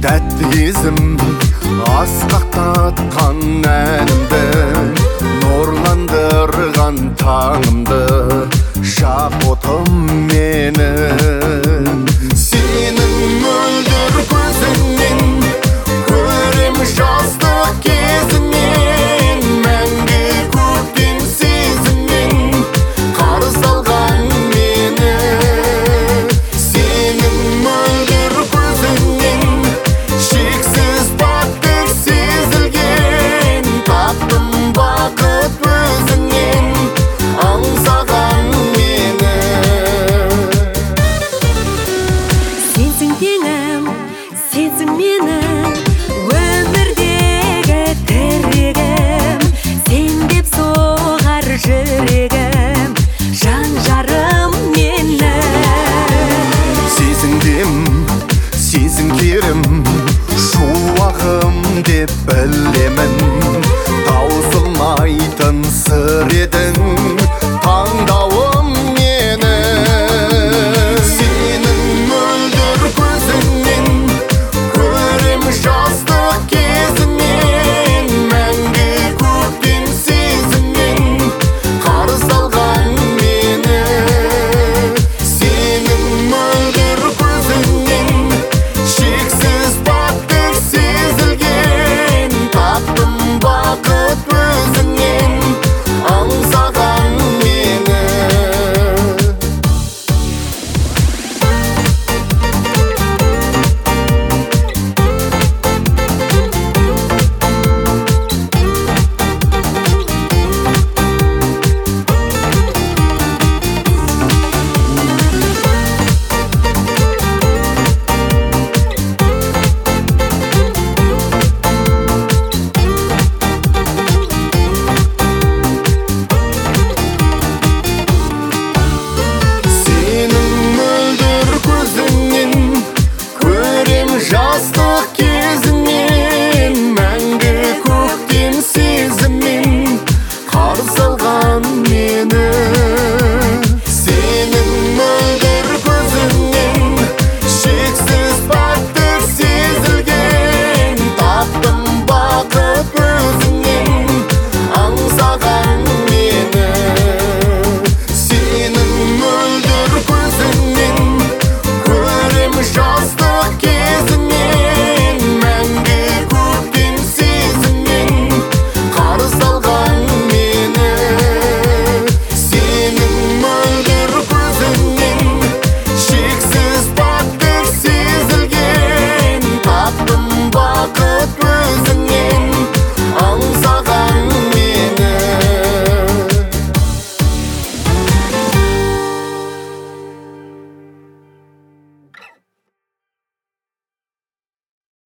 тәтті кезім асқақтатқан әнімді, нұрландырған таңымды, шақ отым менің. Сенің мөлдір көзіңнен көрем жастық кезінен, мәңгі көктем сезіммен қарыз алған мені. Сенің мөлдір көзіңнен шексіз бақыт сезілген, таптым бақыт өзіңнен аңсаған мені. Сенсің теңім, сенсің менің өмірдегі тірегім, сен деп соғар жүрегім, жан жарым менің. Сезіңдем, сезіңкерім, шуағым деп білемін. Таусылмайтын сыр едің, таңдауым мені. Сенің мөлдір көзіңнен көрем жастық кезінен, мәңгі көктем сезіммен қарыз алған мені. Сенің мөлдір көзіңнен шексіз бақыт сезілген, таптым бақыт өзіңнен аңсаған мені. Сенің мөлдір көзіңнен көрем жастық